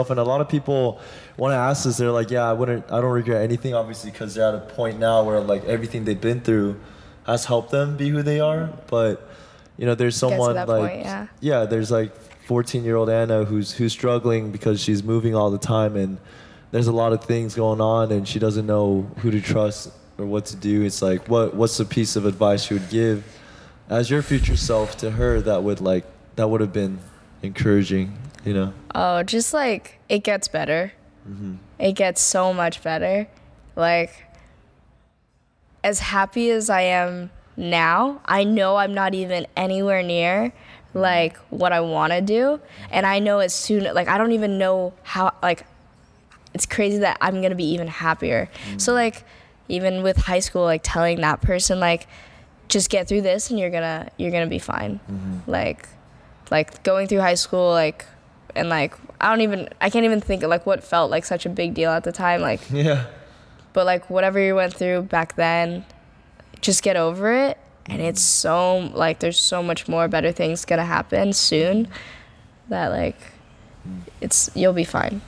And a lot of people want to ask this, they're like, yeah, I don't regret anything, obviously, because they're at a point now where like everything they've been through has helped them be who they are. But there's someone like point, yeah, there's like 14-year-old Anna who's struggling because she's moving all the time, and there's a lot of things going on, and she doesn't know who to trust or what to do. It's like, what's the piece of advice you would give as your future self to her that would have been encouraging? Oh, just like, it gets better. Mm-hmm. It gets so much better. Like, as happy as I am now, I know I'm not even anywhere near like what I want to do. And I know as soon, like, I don't even know how, like, it's crazy that I'm going to be even happier. Mm-hmm. So like, even with high school, like telling that person, like, just get through this and you're gonna be fine. Mm-hmm. Like going through high school, like, and like, I can't even think of like what felt like such a big deal at the time. Like, yeah. But like whatever you went through back then, just get over it. And it's so, like, there's so much more better things gonna happen soon that like, you'll be fine.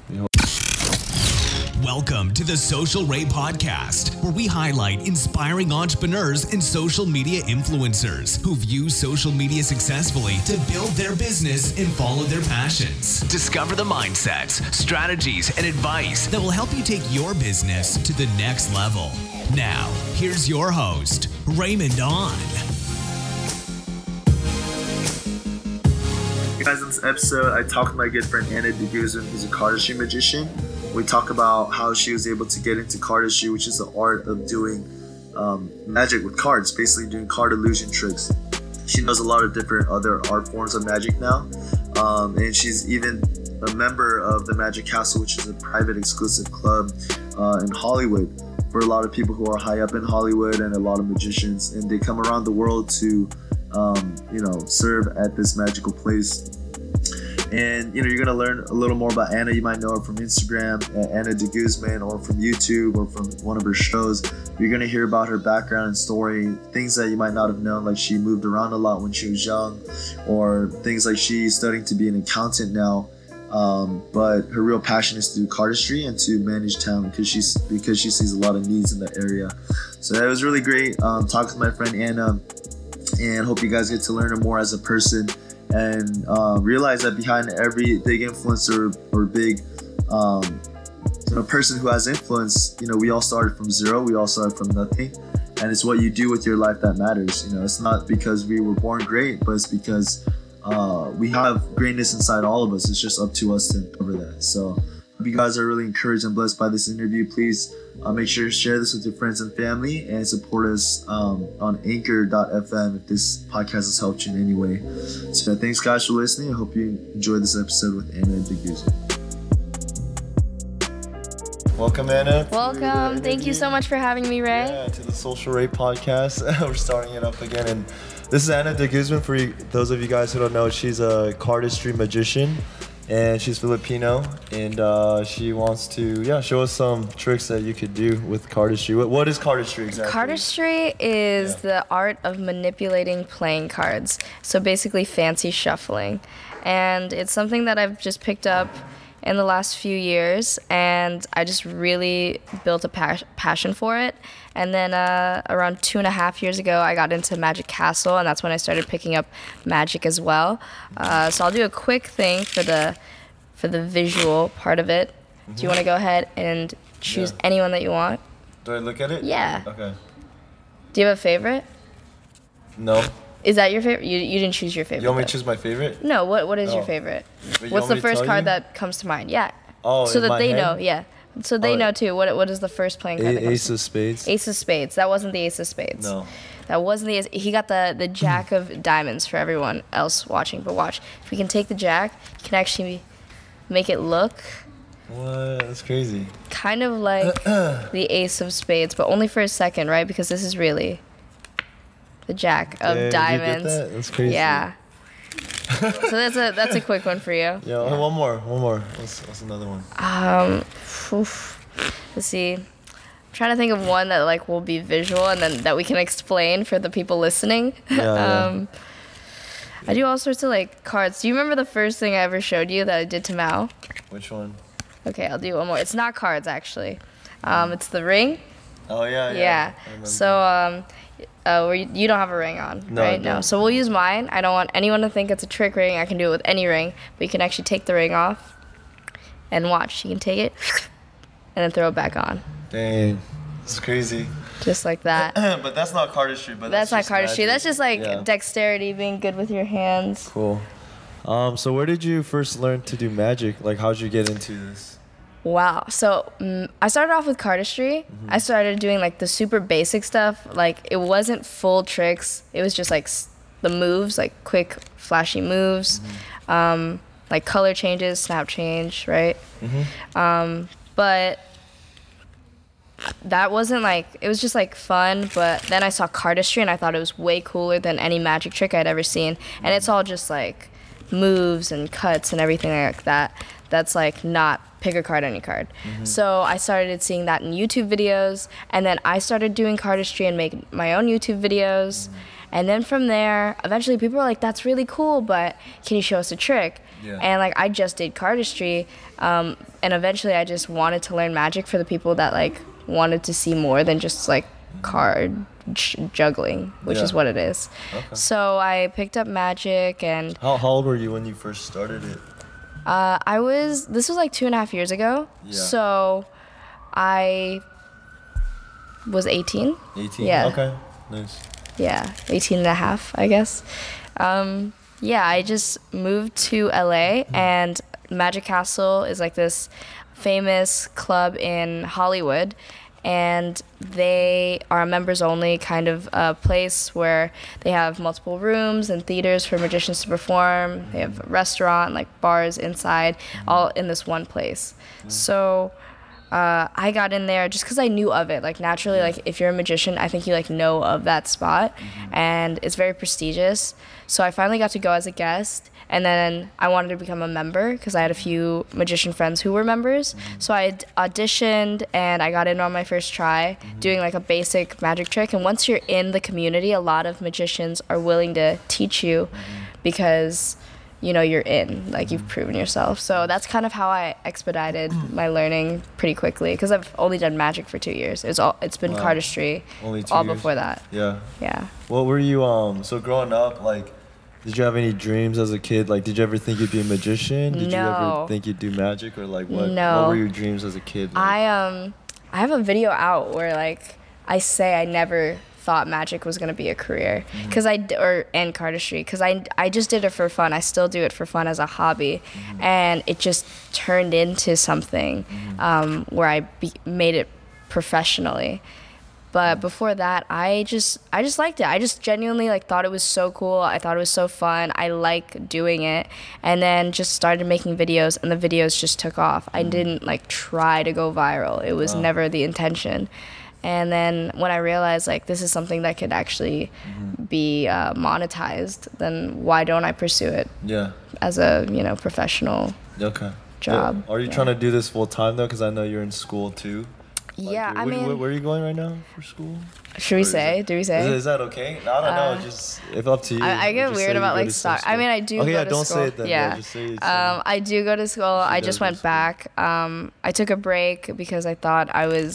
Welcome to the Social Ray Podcast, where we highlight inspiring entrepreneurs and social media influencers who've used social media successfully to build their business and follow their passions. Discover the mindsets, strategies, and advice that will help you take your business to the next level. Now, here's your host, Raymond On. Guys, in this episode, I talked to my good friend Anna DeGuzman, who's a cardistry magician. We talk about how she was able to get into cardistry, which is the art of doing magic with cards, basically doing card illusion tricks. She knows a lot of different other art forms of magic now, and she's even a member of the Magic Castle, which is a private exclusive club in Hollywood for a lot of people who are high up in Hollywood and a lot of magicians, and they come around the world to serve at this magical place. And you're gonna learn a little more about Anna. You might know her from Instagram, Anna DeGuzman, or from YouTube, or from one of her shows. You're gonna hear about her background and story, things that you might not have known, like she moved around a lot when she was young, or things like she's studying to be an accountant now. But her real passion is to do cardistry and to manage town because she sees a lot of needs in that area. So it was really great talking to my friend Anna, and hope you guys get to learn her more as a person. And realize that behind every big influencer or big person who has influence, we all started from zero. We all started from nothing. And it's what you do with your life that matters. It's not because we were born great, but it's because we have greatness inside all of us. It's just up to us to uncover that. So hope you guys are really encouraged and blessed by this interview. Please make sure to share this with your friends and family, and support us on anchor.fm if this podcast has helped you in any way. So thanks guys for listening. I hope you enjoyed this episode with Anna DeGuzman. Welcome, Anna. Welcome. Thank you so much for having me, Ray. Yeah, to the Social Ray Podcast. We're starting it up again, and this is Anna DeGuzman. For those of you guys who don't know, she's a cardistry magician. And she's Filipino, and she wants to show us some tricks that you could do with cardistry. What is cardistry exactly? Cardistry is the art of manipulating playing cards. So basically fancy shuffling. And it's something that I've just picked up in the last few years, and I just really built a passion for it. And then around 2.5 years ago, I got into Magic Castle, and that's when I started picking up magic as well. So I'll do a quick thing for the visual part of it. Mm-hmm. Do you want to go ahead and choose anyone that you want? Do I look at it? Yeah. Okay. Do you have a favorite? No. Is that your favorite? You didn't choose your favorite. You want me to choose my favorite? No. What is your favorite? What's the first card that comes to mind? Yeah. Oh, so in that my they head? know. Yeah. So they know too. What is the first playing card? Ace of Spades. Ace of Spades. That wasn't the Ace of Spades. No. That wasn't the Ace. He got the Jack of Diamonds for everyone else watching. But watch, if we can take the Jack, you can actually make it look. What? That's crazy. Kind of like the Ace of Spades, but only for a second, right? Because this is really the Jack of Diamonds. Did you get that? That's crazy. Yeah. So that's a quick one for you. Yeah. One more. What's another one? Let's see. I'm trying to think of one that like will be visual and then that we can explain for the people listening. Yeah. I do all sorts of like cards. Do you remember the first thing I ever showed you that I did to Mao? Which one? Okay, I'll do one more. It's not cards actually. It's the ring. Oh yeah. Yeah. I remember. So you don't have a ring on, No, right? I don't. No. So we'll use mine. I don't want anyone to think it's a trick ring. I can do it with any ring, but you can actually take the ring off and watch. You can take it and then throw it back on, Dang, it's crazy. just like that. But that's not cardistry. But That's not just cardistry. magic. That's just like Yeah. dexterity, being good with your hands. Cool. So where did you first learn to do magic? Like, how'd you get into this? Wow. So I started off with cardistry. I started doing like the super basic stuff. Like it wasn't full tricks. It was just like the moves, like quick, flashy moves, like color changes, snap change, right? But that wasn't like, it was just like fun. But then I saw cardistry and I thought it was way cooler than any magic trick I'd ever seen. And it's all just like moves and cuts and everything like that. That's like not pick a card, any card. So I started seeing that in YouTube videos, and then I started doing cardistry and making my own YouTube videos. And then from there, eventually people were like, that's really cool, but can you show us a trick? Yeah. And like I just did cardistry, and eventually I just wanted to learn magic for the people that like wanted to see more than just like card juggling, which Yeah. is what it is. Okay. So I picked up magic, and How old were you when you first started it? this was like 2.5 years ago. Yeah. So I was 18. 18. Yeah. Okay. Nice. Yeah, 18 and a half, I guess. Yeah, I just moved to LA, and Magic Castle is like this famous club in Hollywood, and they are a members only kind of place where they have multiple rooms and theaters for magicians to perform. They have a restaurant, like bars inside, all in this one place. So I got in there just because I knew of it. Like naturally, like if you're a magician, I think you like know of that spot, and it's very prestigious. So I finally got to go as a guest, and then I wanted to become a member because I had a few magician friends who were members. So I auditioned and I got in on my first try, doing like a basic magic trick. And once you're in the community, a lot of magicians are willing to teach you because you know you're in, like you've proven yourself. So that's kind of how I expedited my learning pretty quickly, because I've only done magic for 2 years. It's been Wow. cardistry Only 2 all years. before that. Yeah. Yeah. What were you so growing up, like, did you have any dreams as a kid? Like, did you ever think you'd be a magician? Did you ever No. think you'd do magic, or like what? No. What were your dreams as a kid? Like? I have a video out where like I say I never thought magic was gonna be a career, because and cardistry, because I just did it for fun. I still do it for fun as a hobby, and it just turned into something where I made it professionally. But before that, I just liked it. I just genuinely like thought it was so cool. I thought it was so fun. I like doing it, and then just started making videos, and the videos just took off. I didn't like try to go viral. It was never the intention. And then when I realized like this is something that could actually be monetized, then why don't I pursue it Yeah. as a professional Okay. job? Are you Yeah. trying to do this full time though? Because I know you're in school too. Like, Yeah, I where, mean, where are you going right now for school? should we Or is say? it- Do we say? Is that okay? I don't know. Just if up to you. I Or get just weird say you about go like to some stock. I mean, I do Okay, go yeah, to don't school. say it then. Yeah. Just say it's, I do go to school. I does just go to went school. back. I took a break because I thought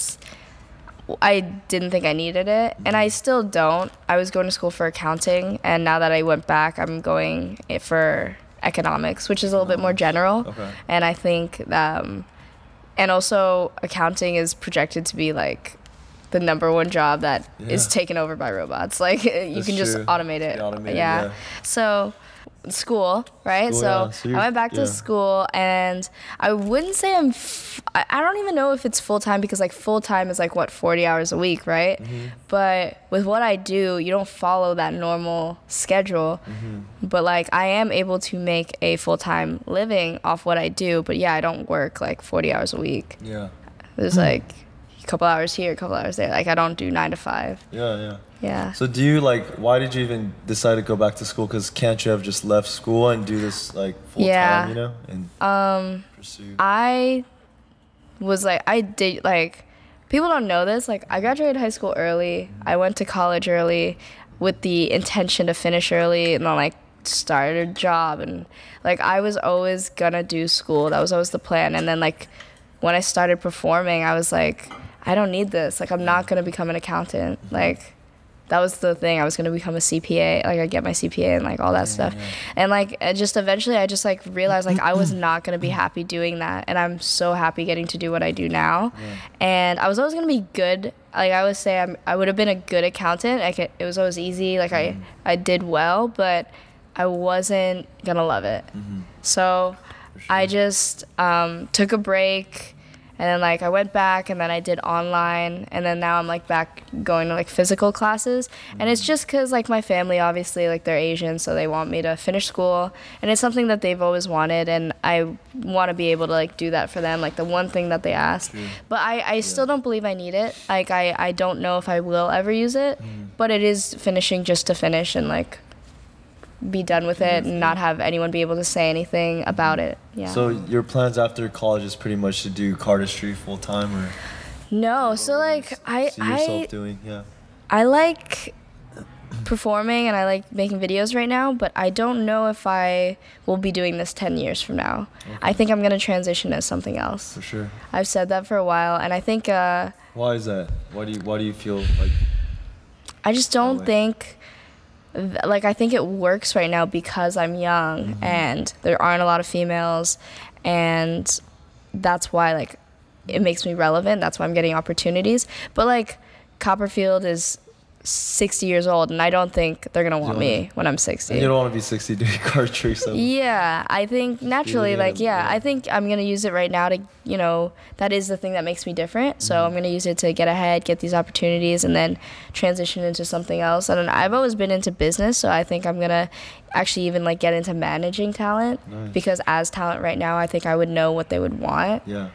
I didn't think I needed it, and I still don't. I was going to school for accounting, and now that I went back, I'm going for economics, which is a little bit more general. Okay. And I think, and also accounting is projected to be like the #1 job that is Yeah. taken over by robots. Like you That's can just true. automate it. Be automated, yeah. yeah. So school, right? School, so yeah. So I you're- went back to yeah. school, and I wouldn't say I don't even know if it's full time, because like full time is like what, 40 hours a week, right? But with what I do, you don't follow that normal schedule. But like I am able to make a full-time living off what I do, but yeah, I don't work like 40 hours a week. Yeah. There's like a couple hours here, a couple hours there. Like I don't do 9 to 5. Yeah. Yeah. Yeah. So do you why did you even decide to go back to school? Because can't you have just left school and do this like full Yeah. time, and pursue? I was like, I did like, people don't know this. Like I graduated high school early. I went to college early with the intention to finish early and then like started a job, and like I was always gonna do school. That was always the plan. And then like when I started performing, I was like, I don't need this. Like I'm not gonna become an accountant. Like that was the thing. I was gonna become a CPA. Like I get my CPA and like all that stuff. And like just eventually I just like realized like I was not gonna be happy doing that. And I'm so happy getting to do what I do now. And I was always gonna be good. Like I always say I would have been a good accountant. It was always easy. Like I did well, but I wasn't gonna love it. So I just took a break. And then like I went back, and then I did online, and then now I'm like back going to like physical classes. And it's just because like my family, obviously, like they're Asian, so they want me to finish school, and it's something that they've always wanted, and I want to be able to like do that for them, like the one thing that they ask. But I still don't believe I need it. Like I don't know if I will ever use it, but it is finishing just to finish and like be done with it and not have anyone be able to say anything about it. Yeah. So your plans after college is pretty much to do cardistry full time, or no? So like see yourself doing? Yeah. I like performing and I like making videos right now, but I don't know if I will be doing this 10 years from now. I think I'm gonna transition to something else. For sure. I've said that for a while, and I think why is that? Why do you feel like? I just don't think. Like I think it works right now because I'm young and there aren't a lot of females, and that's why like it makes me relevant. That's why I'm getting opportunities. But like Copperfield is 60 years old, and I don't think they're gonna want me when I'm 60. And you don't want to be 60 doing card tricks. Yeah, I think naturally, like I think I'm gonna use it right now to, you know, that is the thing that makes me different. So I'm gonna use it to get ahead, get these opportunities, and then transition into something else. And I've always been into business, so I think I'm gonna actually even like get into managing talent, because as talent right now, I think I would know what they would want. Yeah.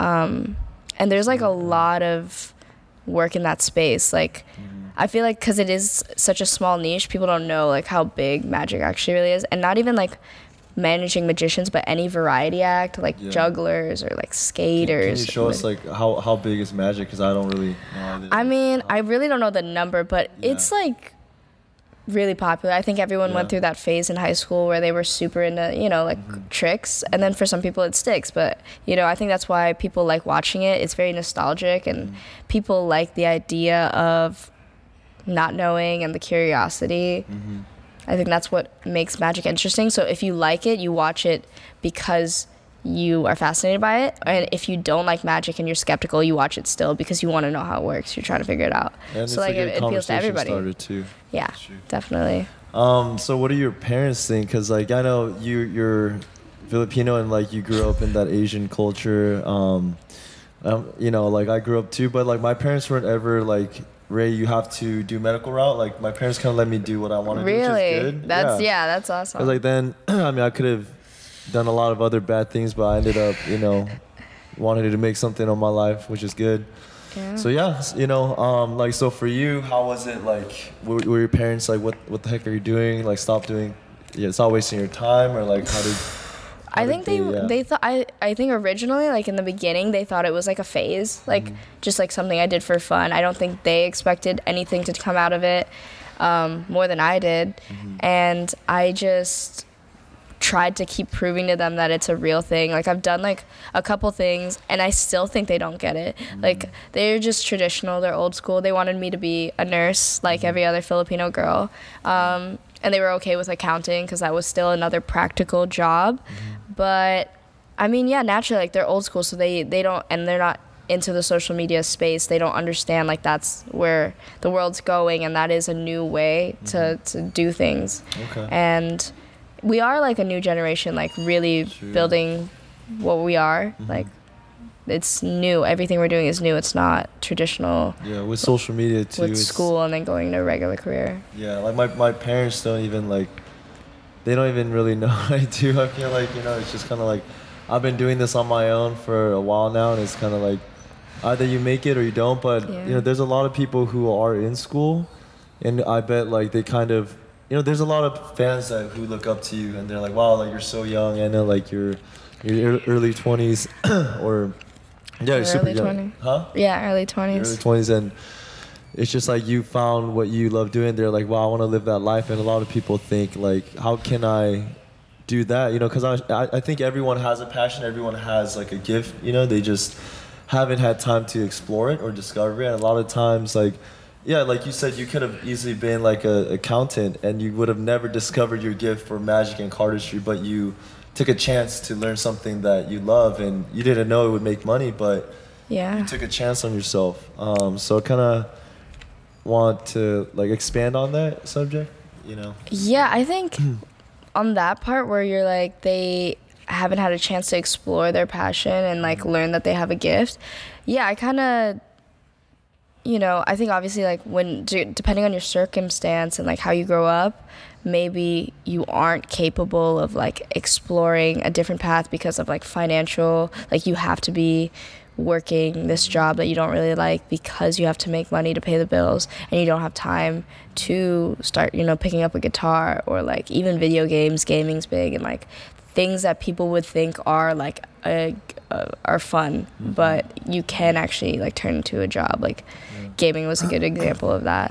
And there's like a lot of work in that space, like. I feel like because it is such a small niche, people don't know like how big magic actually really is. And not even like managing magicians, but any variety act, like jugglers or like skaters. Can you show us like how big is magic? Because I don't really know. I mean, I really don't know the number, but it's like really popular. I think everyone went through that phase in high school where they were super into, you know, like tricks. And then for some people it sticks. But, you know, I think that's why people like watching it. It's very nostalgic, and people like the idea of not knowing and the curiosity. I think that's what makes magic interesting. So if you like it, you watch it because you are fascinated by it. And if you don't like magic and you're skeptical, you watch it still because you want to know how it works. You're trying to figure it out. And so like it appeals to everybody. Started too. Yeah, definitely. So what do your parents think? Because like I know you're Filipino and like you grew up in that Asian culture. You know, like I grew up too, but like my parents weren't ever like, Ray, you have to do medical route. Like my parents kind of let me do what I want to do, which is good. That's awesome. Cause like then, I mean, I could have done a lot of other bad things, but I ended up, you know, wanting to make something of my life, which is good. Yeah. So yeah, you know, like so for you, how was it? Like, were your parents like, what the heck are you doing? Like, stop doing. Yeah, it's not wasting your time, or like, how did? I think they thought I think originally, like in the beginning, they thought it was like a phase, like just like something I did for fun. I don't think they expected anything to come out of it more than I did, and I just tried to keep proving to them that it's a real thing. Like I've done like a couple things, and I still think they don't get it. Like they're just traditional, they're old school. They wanted me to be a nurse like every other Filipino girl. And they were okay with accounting because that was still another practical job. But I mean, yeah, naturally, like they're old school, so they don't, and they're not into the social media space. They don't understand like that's where the world's going, and that is a new way to do things. And we are like a new generation, like really building what we are. Like it's new. Everything we're doing is new. It's not traditional. Yeah, with social media too. With school and then going to a regular career. Yeah, like my parents don't even like, they don't even really know what I do. I feel like, you know, it's just kind of like, I've been doing this on my own for a while now, and it's kind of like, either you make it or you don't. But, you know, there's a lot of people who are in school, and I bet like they kind of, you know, there's a lot of fans who look up to you, and they're like, wow, like you're so young. I know like you're early 20s or... Yeah, you're super young. 20s. Huh? Yeah, early 20s. Early 20s, and it's just like you found what you love doing. They're like, wow, I want to live that life. And a lot of people think like, how can I do that? You know, because I think everyone has a passion. Everyone has like a gift. You know, they just haven't had time to explore it or discover it. And a lot of times, like, yeah, like you said, you could have easily been like a accountant and you would have never discovered your gift for magic and cardistry, but you took a chance to learn something that you love and you didn't know it would make money, but Yeah. you took a chance on yourself. So kind of want to like expand on that subject, you know? Yeah, I think on that part where you're like, they haven't had a chance to explore their passion and like learn that they have a gift. Yeah, I kind of, you know, I think obviously like depending on your circumstance and like how you grow up, maybe you aren't capable of like exploring a different path because of like financial, like you have to be working this job that you don't really like because you have to make money to pay the bills and you don't have time to start, you know, picking up a guitar or like even video games. Gaming's big and like things that people would think are like are fun, but you can actually like turn into a job. Like gaming was a good example of that.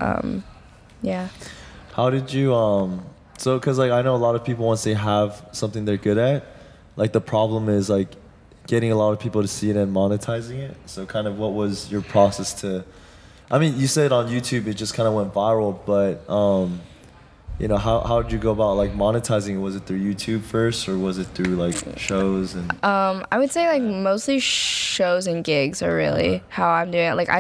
Yeah. How did you so because like I know a lot of people, once they have something they're good at, like the problem is like getting a lot of people to see it and monetizing it. So kind of what was your process to, I mean, you said on YouTube it just kind of went viral, but you know, how did you go about like monetizing it? Was it through YouTube first or was it through like shows and I would say like mostly shows and gigs are really how I'm doing it. Like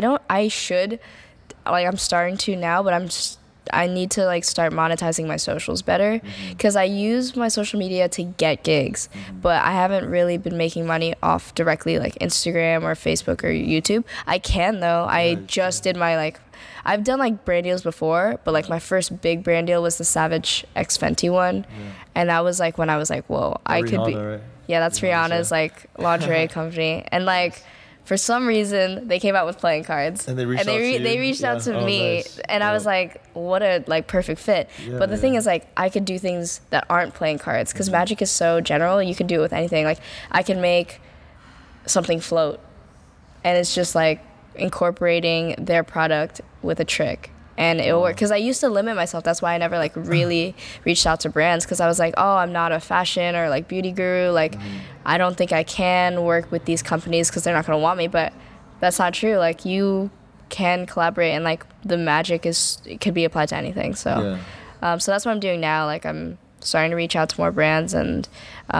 I'm starting to now, but I need to like start monetizing my socials better because I use my social media to get gigs, but I haven't really been making money off directly like Instagram or Facebook or YouTube. I can though. I just did my like, I've done like brand deals before, but like my first big brand deal was the Savage X Fenty one, and that was like when I was like, whoa, I could be. Rihanna, right? Yeah, that's Rihanna's like lingerie company, and like. For some reason, they came out with playing cards, And they reached out to you? they reached out to Oh, me, nice. and I was like, "What a like perfect fit." Yeah, but the thing yeah. is, like, I could do things that aren't playing cards because Magic is so general. You can do it with anything. Like, I can make something float, and it's just like incorporating their product with a trick. And it'll work because I used to limit myself. That's why I never like really reached out to brands because I was like, oh, I'm not a fashion or like beauty guru. Like, I don't think I can work with these companies because they're not gonna want me. But that's not true. Like, you can collaborate and like the magic it could be applied to anything. So, so that's what I'm doing now. Like, I'm starting to reach out to more brands and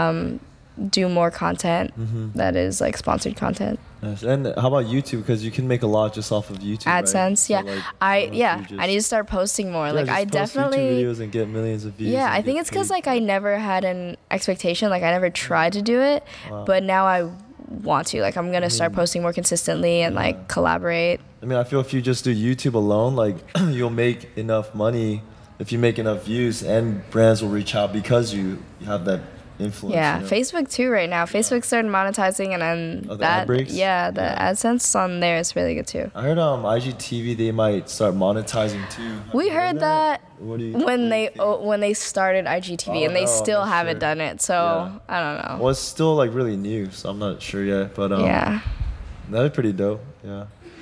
do more content that is like sponsored content. Nice. And how about YouTube? Because you can make a lot just off of YouTube. AdSense, right? yeah. So, like, I need to start posting more. Like, just I post definitely. YouTube videos and get millions of views. Yeah, and I think get it's because paid. like I never had an expectation. Like I never tried to do it, but now I want to. Like I'm gonna start posting more consistently and like collaborate. I mean, I feel if you just do YouTube alone, like you'll make enough money if you make enough views, and brands will reach out because you have that influence. Yeah, you know? Facebook too right now. Facebook started monetizing, and then Oh, the ad breaks? the Yeah. AdSense on there is really good too. I heard IGTV they might start monetizing too. Have We you heard that What do you when what do you think? they started IGTV, Oh, and they no, I'm still not haven't sure. done it. So Yeah. I don't know. Well, it's still like really new, so I'm not sure yet. But Yeah. that'd be pretty dope. Yeah.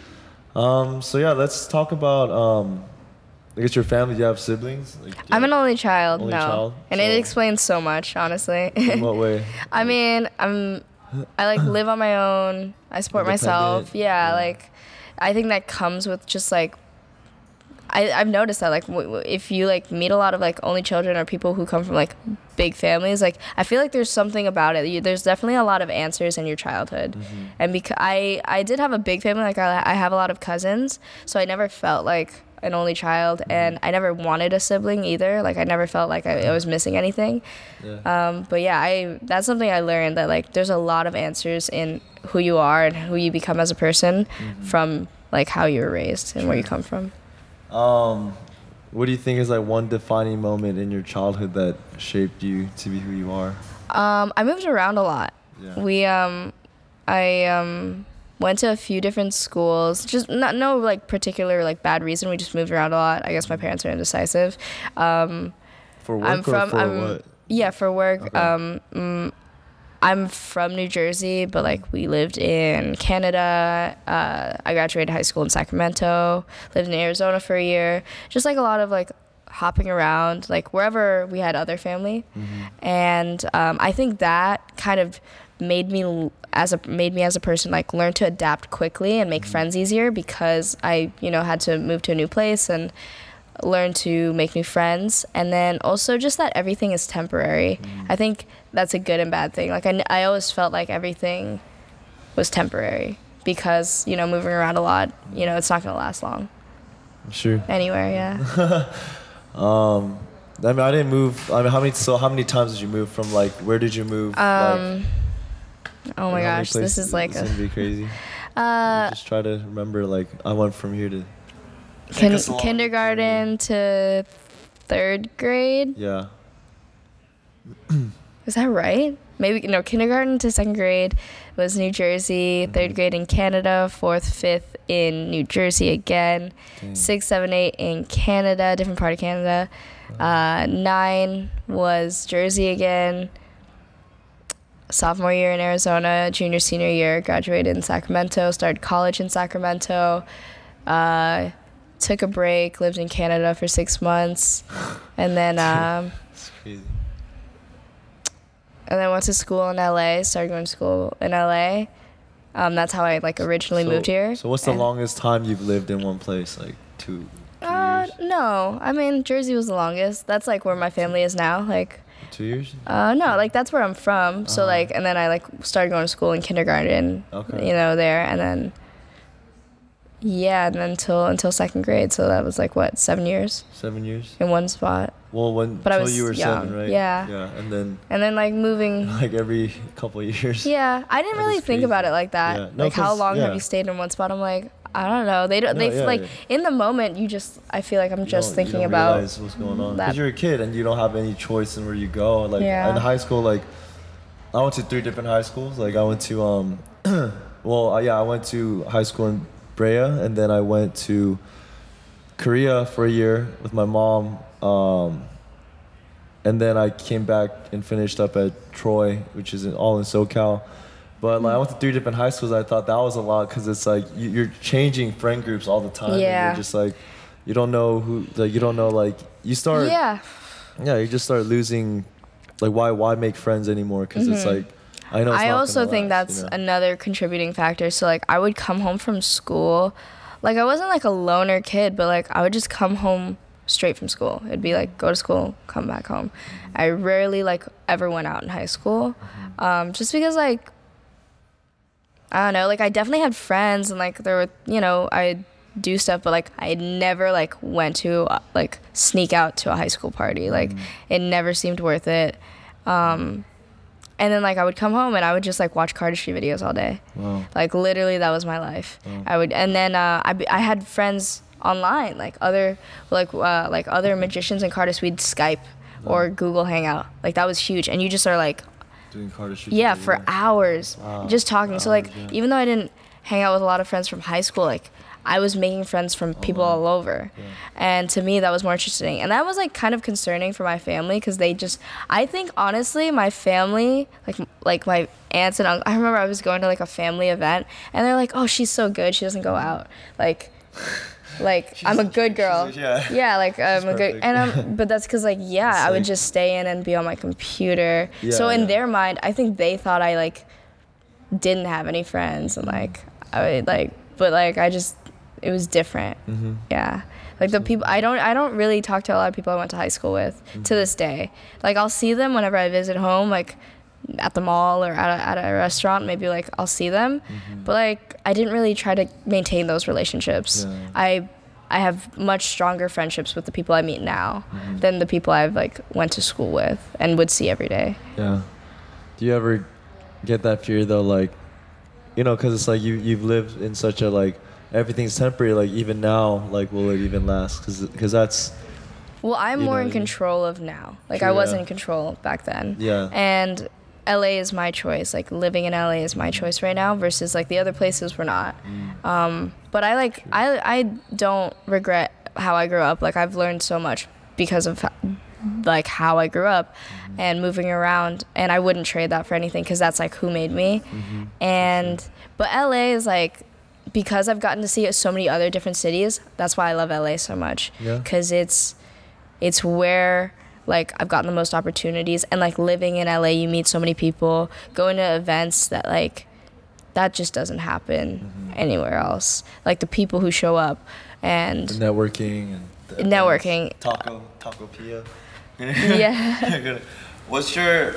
So yeah, let's talk about I guess your family. Do you have siblings? Like, I'm an only child. Only no, child? and it So- explains so much, honestly. In what way? I mean, I like live on my own. I support myself. Independent, Yeah, yeah. like I think that comes with just like I've noticed that like if you like meet a lot of like only children or people who come from like big families, like I feel like there's something about it. There's definitely a lot of answers in your childhood, and because I did have a big family, like I have a lot of cousins, so I never felt like an only child, and I never wanted a sibling either. Like I never felt like I was missing anything. Yeah. But yeah, that's something I learned, that like there's a lot of answers in who you are and who you become as a person from like how you were raised and where you come from. What do you think is like one defining moment in your childhood that shaped you to be who you are? I moved around a lot. Yeah. I went to a few different schools. Just no like particular like bad reason. We just moved around a lot. I guess my parents are indecisive. For work I'm or from for what? Yeah, for work. Okay. I'm from New Jersey, but like we lived in Canada. I graduated high school in Sacramento, lived in Arizona for a year. Just like a lot of like hopping around, like wherever we had other family. And I think that kind of made me as a person like learn to adapt quickly and make friends easier, because I had to move to a new place and learn to make new friends. And then also just that everything is temporary. I think that's a good and bad thing. Like I always felt like everything was temporary, because moving around a lot, it's not gonna last long. Sure. Anywhere, yeah. I mean, I didn't move. I mean, how many times did you move from, like, where did you move? Oh my gosh, this is like it's gonna be crazy. Just try to remember, like, I went from here to kindergarten to 3rd grade. Yeah. Is that right? Maybe no. Kindergarten to 2nd grade was New Jersey. 3rd grade in Canada. 4th, 5th in New Jersey again. 6, 7, 8 in Canada, different part of Canada. 9 was Jersey again. Sophomore year in Arizona. Junior, senior year, graduated in Sacramento. Started college in Sacramento. Took a break. Lived in Canada for 6 months, and then It's crazy. And then went to school in LA. Started going to school in LA. That's how I like originally moved here. So what's the longest time you've lived in one place? Like two years? No, I mean Jersey was the longest. That's like where my family is now. Like 2 years? no, like that's where I'm from. So like, and then I like started going to school in kindergarten. Okay. There, and then and then until 2nd grade. So that was like what, 7 years 7 years? in one spot. Well, But I until was you were young. 7, right? Yeah. Yeah, and then And then like moving. like every couple of years. Yeah, I didn't That really is think crazy. about it like that. Yeah. No, Like how 'cause- long have yeah. you stayed in one spot? I'm like, I don't know. They don't. No, They yeah, like yeah. in the moment. I feel like I'm just You thinking don't about realize what's going on that. because you're a kid and you don't have any choice in where you go. Like Yeah. in high school, like I went to 3 different high schools. Like I went to I went to high school in Brea, and then I went to Korea for a year with my mom. And then I came back and finished up at Troy, which is all in SoCal. But like I went to 3 different high schools. I thought that was a lot because it's like you're changing friend groups all the time. And Yeah. you're just like, you don't know who, like you don't know, like you start. Yeah. Yeah, you just start losing, like why make friends anymore? Because it's like, I know. It's I not also gonna think last, that's you know? another contributing factor. So like I would come home from school, like I wasn't like a loner kid, but like I would just come home straight from school. It'd be like go to school, come back home. I rarely like ever went out in high school, just because like I don't know. Like I definitely had friends and like there were I do stuff, but like I never like went to like sneak out to a high school party. Like it never seemed worth it. And then like I would come home and I would just like watch cardistry videos all day. Wow. Like literally that was my life. I would, and then I had friends online, like other magicians and cardists. We'd Skype or Google Hangout. Like that was huge. And you just are like, Doing cardistry. yeah, together. for hours, just talking. So like yeah. even though I didn't hang out with a lot of friends from high school, like I was making friends from people all over. And to me, that was more interesting. And that was like kind of concerning for my family because I think honestly, my family, like my aunts and uncles, I remember I was going to like a family event and they're like, oh, she's so good. She doesn't go out. Like I'm a good girl. yeah. Like I'm a good, perfect. but that's because like, I would like- just stay in and be on my computer. Yeah, So in yeah. their mind, I think they thought I like didn't have any friends and like, I would like, but like it was different. Yeah. Like the people, I don't really talk to a lot of people I went to high school with to this day. Like I'll see them whenever I visit home, like at the mall or at a restaurant, maybe like I'll see them. But like I didn't really try to maintain those relationships. Yeah. I have much stronger friendships with the people I meet now than the people I've like went to school with and would see every day. Yeah. Do you ever get that fear though, like, because it's like you've lived in such a like everything's temporary. Like even now, like will it even last? Because that's. Well, I'm You more know, in you- control of now. Like True, I wasn't yeah. in control back then. Yeah. And LA is my choice. Like living in LA is my choice right now versus like the other places were not. But I don't regret how I grew up. Like I've learned so much because of like how I grew up and moving around, and I wouldn't trade that for anything because that's like who made me. And but LA is like, because I've gotten to see so many other different cities, that's why I love LA so much, because it's where like I've gotten the most opportunities, and like living in LA you meet so many people, going to events that like that just doesn't happen anywhere else, like the people who show up and The networking and the networking. Taco Pia. Yeah. What's your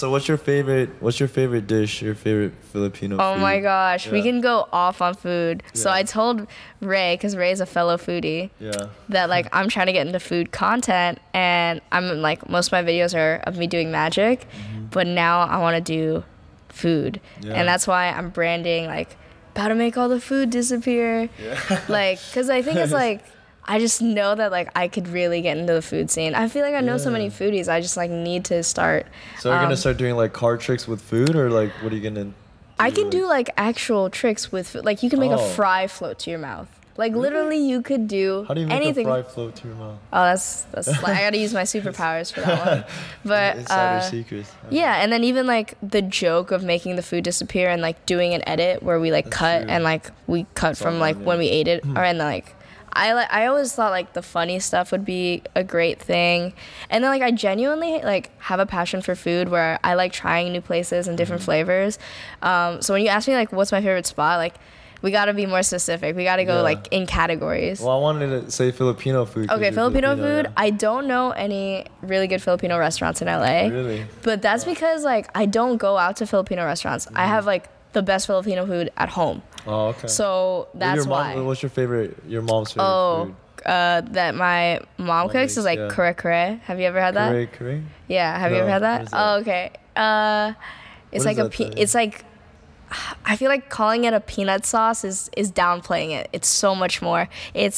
favorite dish, your favorite Filipino Oh food? my gosh, we Yeah. can go off on food. So Yeah. I told Ray, because Ray's a fellow foodie, Yeah. that like I'm trying to get into food content, and I'm like, most of my videos are of me doing magic, but now I want to do food. Yeah. And that's why I'm branding like about to make all the food disappear. Like, because I think it's like, I just know that like I could really get into the food scene. I feel like I know so many foodies. I just like need to start. So you're gonna start doing like card tricks with food, or like what are you gonna do? I can do like actual tricks with food. Like you can make a Oh. fry float to your mouth. Like literally you could do How do you make anything. a fry float to your mouth? Oh, that's like, I gotta use my superpowers for that one. But Insider secrets. yeah, and then even like the joke of making the food disappear and like doing an edit where we like cut true. and like we cut from like fun, when yeah. we ate it, or and like I always thought like the funny stuff would be a great thing, and then like I genuinely like have a passion for food where I like trying new places and different flavors. So when you ask me like what's my favorite spot, like we gotta be more specific. We gotta go Yeah. like in categories. Well, I wanted to say Filipino food. 'cause Okay, you're Filipino food. yeah. I don't know any really good Filipino restaurants in LA. Really? But that's because like I don't go out to Filipino restaurants. I have like the best Filipino food at home. Oh, okay. So that's why. What's your mom's favorite Oh, food? that my mom cooks is like yeah. kare kare. Have you ever had that? Curry? Yeah, have you No, ever had what that? is that? Oh, okay. It's What like is a that thing? it's like, I feel like calling it a peanut sauce is downplaying it. It's so much more. It's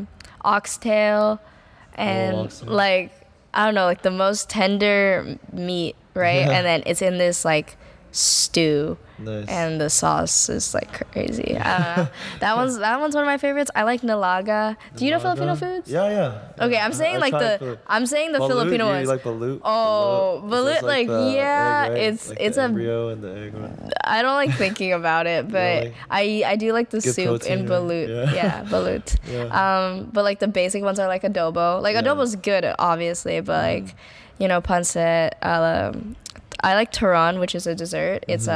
oxtail and oxtail. like I don't know, like the most tender meat, right? And then it's in this like stew. Nice. And the sauce is like crazy. I don't know. That one's one of my favorites. I like nilaga. Do you know Filipino foods? Yeah. Okay, I'm saying like I'm saying the balut, Filipino you ones. like balut? Oh, balut, like, the yeah, egg, right? it's- like it's the a- embryo and the egg. Right? I don't like thinking about it, but Really? I do like the Good soup in protein, right? balut. Yeah. Yeah, balut. Yeah. But like the basic ones are like adobo. Like adobo's good, obviously, but like, you know, pancit. I like turon, which is a dessert. It's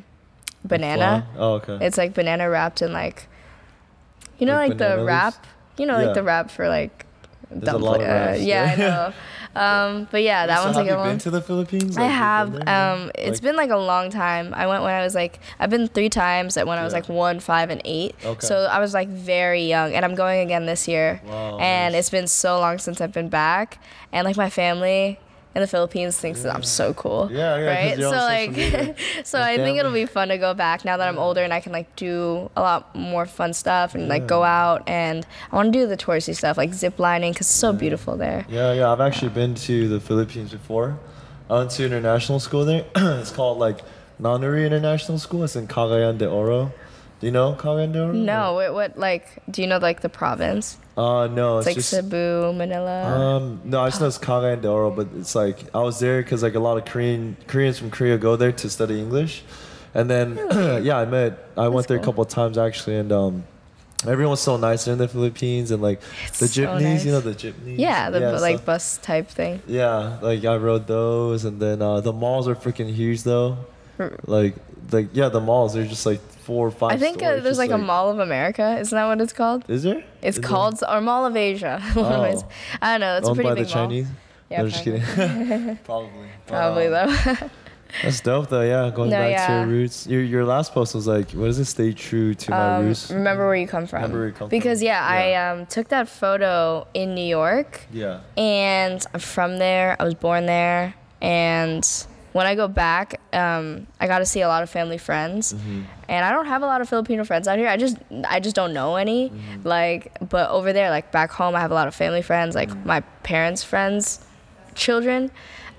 banana. Flan? Oh, okay. It's like banana wrapped in like, you know, Like like the banana leaves? wrap. You know, Yeah. like the wrap for like There's a lot of wraps, yeah, I yeah. know. But yeah, that So one's have like a you been one. to the Philippines? I Like, you've have. been there? It's Like- been like a long time. I went when I was like, I've been 3 times. When I was Yeah. like 1, 5, and 8. Okay. So I was like very young, and I'm going again this year. Wow, and nice. it's been so long since I've been back, and like my family in the Philippines thinks that I'm so cool. Yeah, 'cause right. you're So on like, social media. so Your I think it'll family. be fun to go back now that I'm older and I can like do a lot more fun stuff and like go out, and I want to do the touristy stuff like zip lining because it's so beautiful there. Yeah. I've actually been to the Philippines before. I went to international school there. It's called like Nanuri International School. It's in Cagayan de Oro. Do you know Cagayan de Oro? No, what like do you know like the province? No, It's like Cebu, Manila. No, I just know it's Cagayan de Oro, but it's like I was there because like a lot of Koreans from Korea go there to study English, and then yeah, I went there a cool. couple of times actually, and everyone's so nice there in the Philippines, and like the so jeepneys, nice. you know the jeepneys. Yeah, like so- bus type thing. yeah, like I rode those, and then the malls are freaking huge though. Like yeah, the malls they're just like 4 or 5. I think stories, there's just, like a Mall of America. Isn't that what it's called? Is there? It's Is there? called or Mall of Asia. Anyways, Oh. I don't know. It's a Owned pretty by big the mall. Chinese. Yeah, No, just probably. kidding. Probably. Probably though. That's dope though. Yeah, going No, back to yeah. your roots. Your last post was like, what is it? Stay true to my roots. Remember where you come from. Remember where you come from. Because Yeah. I took that photo in New York. Yeah. And I'm from there. I was born there, and when I go back, I got to see a lot of family friends, and I don't have a lot of Filipino friends out here. I just don't know any. Like, but over there, like back home, I have a lot of family friends, like my parents' friends, children,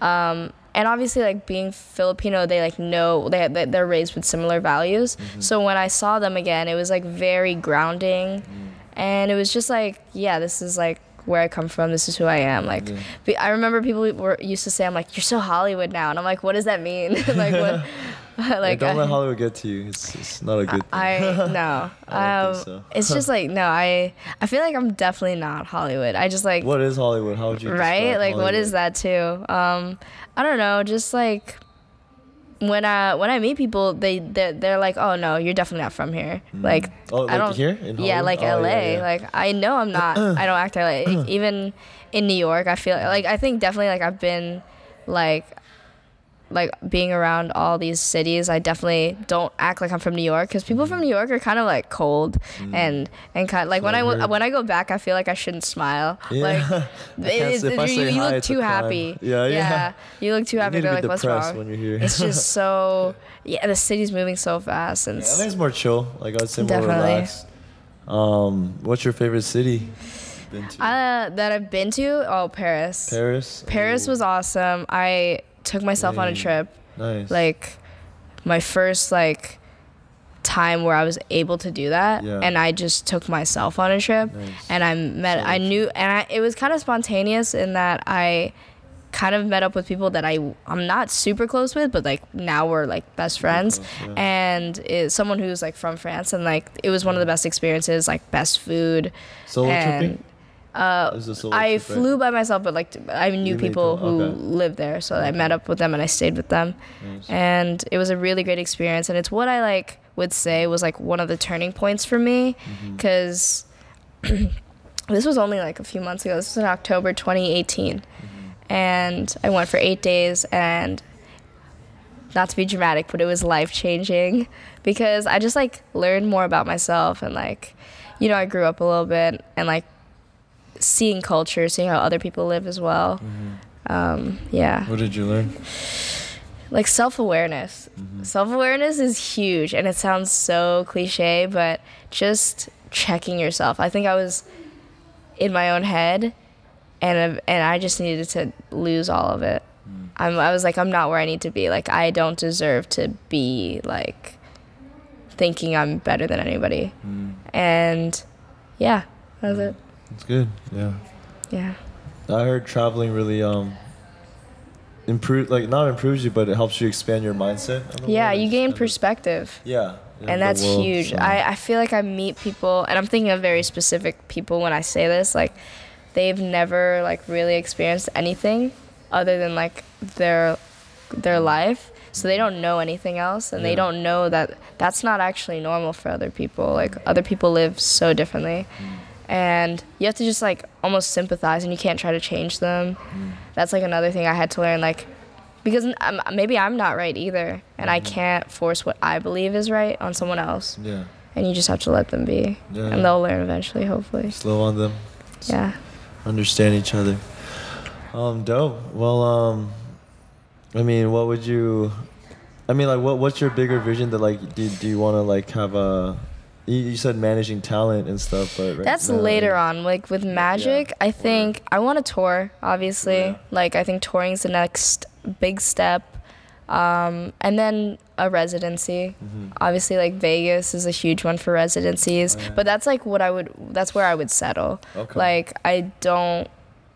and obviously, like being Filipino, they like know they're raised with similar values. So when I saw them again, it was like very grounding, and it was just like, yeah, this is like where I come from. This is who I am. Like, I remember people used to say, I'm like, you're so Hollywood now. And I'm like, what does that mean? Like, what? Like, don't let Hollywood get to you. It's not a good thing. No. I don't think so. It's just like, no, I feel like I'm definitely not Hollywood. I just like. What is Hollywood? How would you right? describe Like, Hollywood? what is that too? I don't know. Just like, when I meet people, they're like, oh no, you're definitely not from here. Like, Oh, like I don't. here in Yeah, Hollywood? like Oh, LA. yeah, yeah. Like, I know I'm not. I don't act LA. Even in New York, I feel like I think definitely like I've been like being around all these cities, I definitely don't act like I'm from New York, because people from New York are kind of like cold and kind of like when I go back, I feel like I shouldn't smile. Yeah. Like you look too happy. Yeah. You look too happy. need to They're be like, what's depressed wrong? when you're here. It's just so the city's moving so fast and LA's more chill. Like I would say more Definitely. relaxed. What's your favorite city you've been to? that I've been to. Oh, Paris. Paris. Was awesome. I took myself on a Dang. trip. Nice. Like my first like time where I was able to do that, Yeah. and I just took myself on a trip. Nice. And it was kind of spontaneous in that I kind of met up with people that I'm not super close with, but like now we're like best friends. close, yeah. And it's someone who's like from France, and like it was one of the best experiences, like best food. Solo and, tripping? Is it solo I trip, right? flew by myself, but like I knew You made people people- who okay. lived there, so I met up with them and I stayed with them. Nice. And it was a really great experience, and it's what I like would say was like one of the turning points for me, because this was only like a few months ago. This was in October 2018, and I went for 8 days, and not to be dramatic, but it was life-changing, because I just like learned more about myself, and like, you know, I grew up a little bit, and like seeing culture, seeing how other people live as well. Yeah, What did you learn? like self-awareness. Self-awareness is huge, and it sounds so cliche, but just checking yourself. I think I was in my own head, and I just needed to lose all of it. I was like, I'm not where I need to be. Like, I don't deserve to be like thinking I'm better than anybody. And yeah, that was it. It's good. Yeah. Yeah. I heard traveling really not improves you, but it helps you expand your mindset. on the Yeah, world. you It's gain kind of- perspective. Yeah. And that's huge. I feel like I meet people, and I'm thinking of very specific people when I say this, like they've never like really experienced anything other than like their life, so they don't know anything else, and they don't know that that's not actually normal for other people. Like other people live so differently, and you have to just like almost sympathize, and you can't try to change them. That's like another thing I had to learn, like, because maybe I'm not right either, and I can't force what I believe is right on someone else. Yeah. And you just have to let them be, Yeah. and they'll learn eventually, hopefully. Slow on them. Yeah. Understand each other. Dope. Well, I mean, what would you? I mean, like, what's your bigger vision? That like, do you want to like have a? You said managing talent and stuff, but right That's now, later on. Like with magic, I think I want to tour, obviously. Yeah. Like I think touring's the next big step. And then a residency. Obviously like Vegas is a huge one for residencies, but that's like that's where I would settle. Okay. Like I don't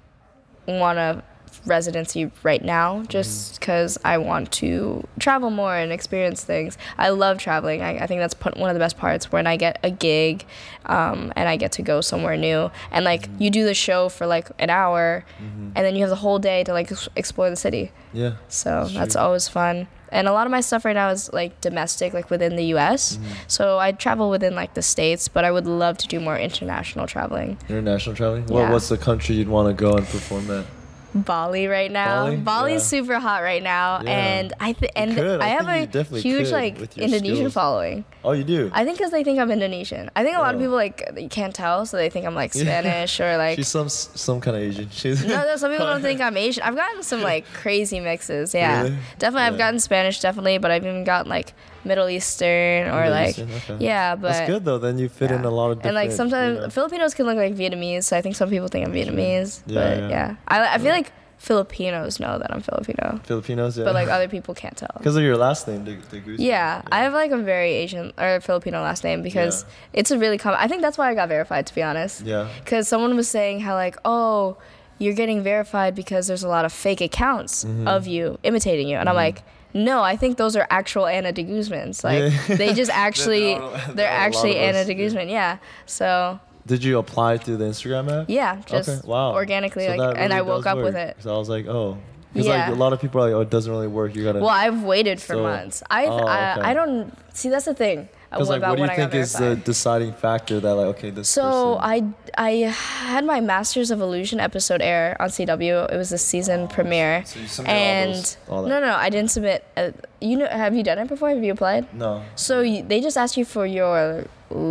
want a residency right now, just because I want to travel more and experience things. I love traveling. I think that's one of the best parts, when I get a gig and I get to go somewhere new, and like you do the show for like an hour and then you have the whole day to like explore the city. Yeah. So that's true. always fun. And a lot of my stuff right now is like domestic, like within the US. So I travel within like the States, but I would love to do more international traveling. International traveling. Yeah. What's the country you'd want to go and perform at? Bali right now. Bali? Bali's Yeah. super hot right now, Yeah. and I could. I I have think you a definitely huge could like with your Indonesian skills. following. Oh, you do. I think because they think I'm Indonesian. I think a lot of Oh. people like you can't tell, so they think I'm like Spanish or like. She's some kind of Asian. She's No, some people don't think I'm Asian. I've gotten some like crazy mixes. Yeah, Really? definitely. I've Yeah. gotten Spanish, definitely, but I've even gotten like Middle Eastern or Middle like Eastern, okay. yeah, but That's good though. Then you fit in yeah. a lot of different. and like sometimes you know. Filipinos can look like Vietnamese, so I think some people think I'm Vietnamese. Yeah, but yeah. yeah, I feel like Filipinos know that I'm Filipino, Filipinos, yeah. but like other people can't tell. Because of your last name, Degusan. Yeah, I have like a very Asian or Filipino last name because it's a really common. I think that's why I got verified, to be honest. Yeah. Because someone was saying how like, oh, you're getting verified because there's a lot of fake accounts of you imitating you, and I'm like, no, I think those are actual Anna de Guzmans. Like they just actually, they're actually Anna de Guzman. Yeah. So. Did you apply through the Instagram app? Yeah, just organically, So like, that and really I woke does up with work. it. So I was like, oh. Because Yeah. like a lot of people are like, oh, it doesn't really work. You gotta. Well, I've waited for So- months. okay. I don't see. That's the thing. Because like, what do you when I got think is the verified. deciding factor that like, okay, this So person. I had my Masters of Illusion episode air on CW. It was the season premiere. So you submitted all that. No, I didn't submit. Have you done it before? Have you applied? No. So they just asked you for your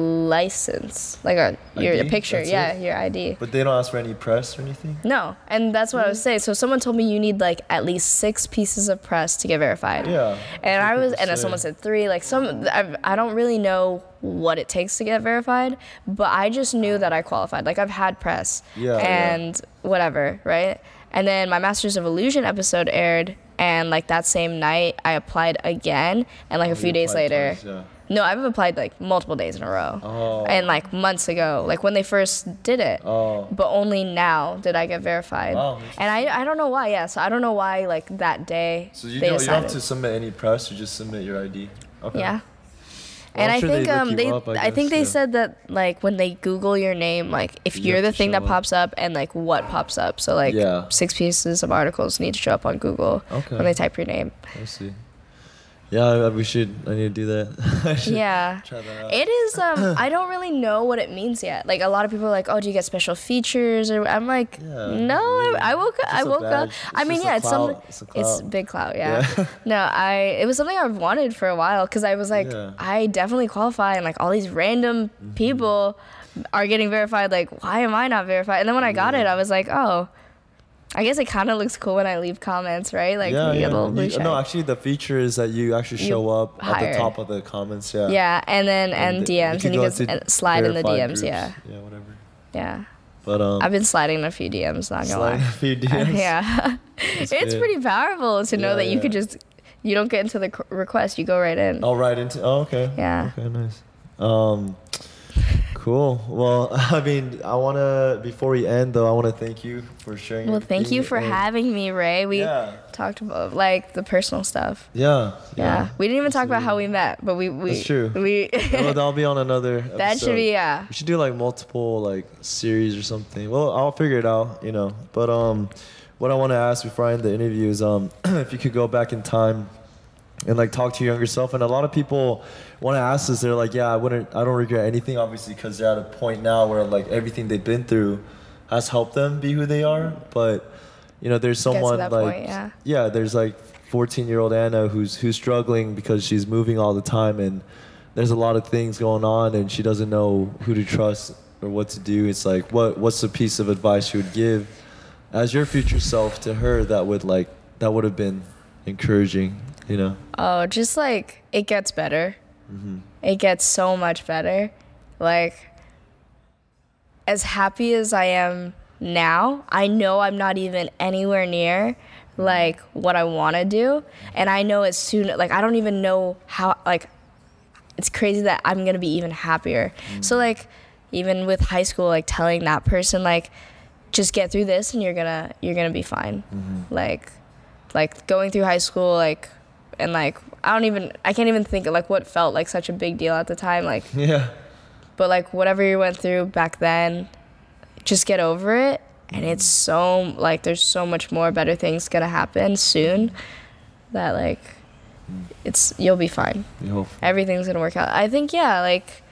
license, like your ID? picture, That's yeah, it? your ID. But they don't ask for any press or anything. No, and that's what I was saying. So someone told me you need like at least 6 pieces of press to get verified. Yeah. And That's what and people then say. someone said 3. Like I don't really know what it takes to get verified, but I just knew that I qualified. Like I've had press and whatever, right? And then my Masters of Illusion episode aired, and like that same night I applied again, and like a few days applied later. twice, yeah. No, I've applied like multiple days in a row. Oh. And like months ago, like when they first did it. Oh. But only now did I get verified. Wow, And I don't know why, so I don't know why like that day So you they don't decided. have to submit any press. You just submit your ID. Okay. Yeah. Well, And I'm I sure think they look you up, I think guess, they yeah. said that like when they Google your name, like if You you're have the to thing that show up. pops up and like what pops up. So like Yeah. 6 pieces of articles need to show up on Google Okay. when they type your name. I see. Yeah, I need to do that. I should Yeah. try that out. It is I don't really know what it means yet. Like a lot of people are like, "Oh, do you get special features?" Or I'm like, Yeah, "No, really. I woke up Just a badge. I It's mean, just yeah, a it's something clout. It's a it's clout. big clout, yeah. Yeah. No, it was something I've wanted for a while cuz I was like, Yeah. I definitely qualify, and like all these random people are getting verified, like why am I not verified? And then when I got it, I was like, "Oh, I guess it kind of looks cool when I leave comments, right? Like Yeah, you get a little blue You- check." no, actually, the feature is that you actually show up at higher. the top of the comments. Yeah. Yeah, and then and DMs, and you go can into slide in the verified DMs, groups. yeah. Yeah, whatever. Yeah. But I've been sliding in a few DMs, not gonna slide lie. a few DMs. Yeah. It's good. pretty powerful to know Yeah, that you could yeah. just, you don't get into the request, you go right in. Oh, right into. Oh, okay. Yeah. Okay, nice. Cool. Well, I mean, before we end though, I want to thank you for sharing. Well, thank you everything for and- having me, Ray. We Yeah. talked about like the personal stuff. Yeah. Yeah. We didn't even talk about how we met, but we That's true. We Well, that'll be on another episode. that should be, yeah. We should do like multiple like series or something. Well, I'll figure it out, you know. But what I want to ask before I end the interview is if you could go back in time and like talk to your younger self. And a lot of people want to ask this. They're like, yeah, I don't regret anything, obviously, because they're at a point now where like everything they've been through has helped them be who they are. But you know, there's to someone that like point, yeah. there's like 14-year-old Anna who's struggling because she's moving all the time, and there's a lot of things going on, and she doesn't know who to trust or what to do. It's like, what's the piece of advice you would give as your future self to her that would have been encouraging, you know? Oh, just like it gets better. Mm-hmm. It gets so much better. Like, as happy as I am now, I know I'm not even anywhere near like what I want to do. And I know as soon, like, I don't even know how, like, it's crazy that I'm going to be even happier. So, like, even with high school, like, telling that person, like, just get through this and you're gonna be fine. Like going through high school, like, and like I can't even think of like what felt like such a big deal at the time, like, Yeah. but like whatever you went through back then, just get over it. And it's so like there's so much more better things gonna happen soon that like you'll be fine. You hope. Everything's gonna work out. I think, yeah, like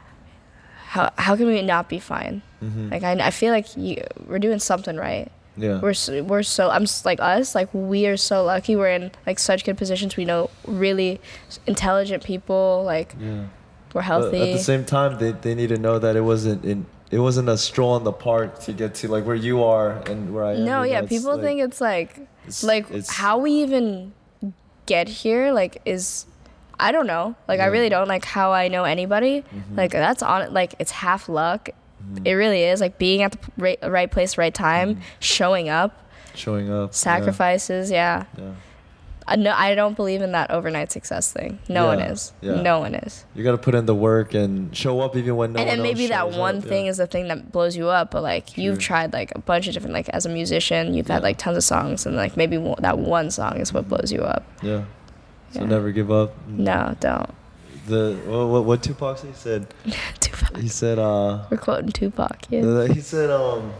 how can we not be fine? Like I feel like we're doing something right. Yeah. We're so I'm just like us, like we are so lucky. We're in like such good positions. We know really intelligent people. Like Yeah. we're But healthy. at the same time, they need to know that it wasn't a stroll in the park to get to like where you are and where I am. No, you know, yeah, it's people like- think it's like it's- how we even get here, like, is, I don't know. Like, I really don't, like, how I know anybody. Like, that's on, like, it's half luck. It really is. Like, being at the right place, right time, showing up. showing up. sacrifices. Yeah. Yeah. No, I don't believe in that overnight success thing. No one is. Yeah. No one is. You got to put in the work and show up even when no And one then else maybe that shows one up. thing is the thing that blows you up, but like you've tried like a bunch of different, like as a musician, you've had like tons of songs, and like maybe that one song is what blows you up. Yeah. So Yeah. never give up. No, don't. What Tupac said? He said Tupac. he said We're quoting Tupac. Yeah. he said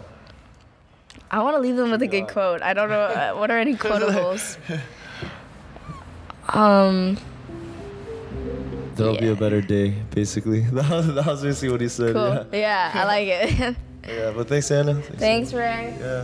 I want to leave them with a good quote. I don't know what are any quotables. there'll be a better day, basically. That was basically what he said. Cool. Yeah, I like it. Yeah, but thanks, Anna. Thanks, Ray. Yeah.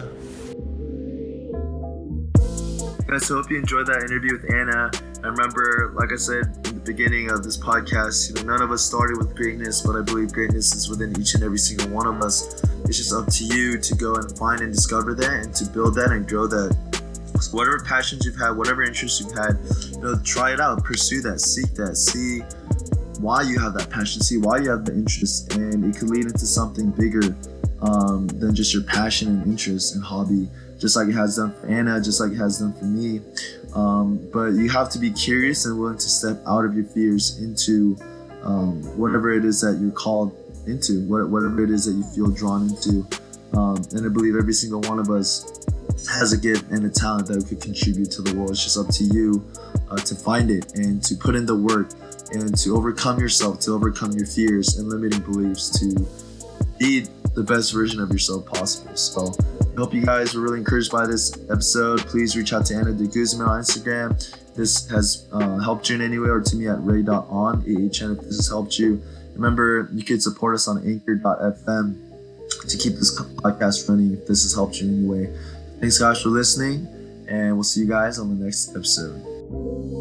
Guys, so hope you enjoyed that interview with Anna. I remember, like I said in the beginning of this podcast, none of us started with greatness, but I believe greatness is within each and every single one of us. It's just up to you to go and find and discover that, and to build that and grow that. So whatever passions you've had, whatever interests you've had, try it out, pursue that, seek that, see why you have that passion, see why you have the interest, and it could lead into something bigger than just your passion and interest and hobby, just like it has done for Anna, just like it has done for me. But you have to be curious and willing to step out of your fears into whatever it is that you're called into, whatever it is that you feel drawn into. And I believe every single one of us has a gift and a talent that could contribute to the world. It's just up to you to find it and to put in the work and to overcome yourself, to overcome your fears and limiting beliefs, to be the best version of yourself possible. So I hope you guys were really encouraged by this episode. Please reach out to Anna de Guzman on Instagram. This has helped you in any way, or to me at ray.on, AHN, if this has helped you. Remember, you could support us on anchor.fm to keep this podcast running if this has helped you in any way. Thanks guys for listening, and we'll see you guys on the next episode.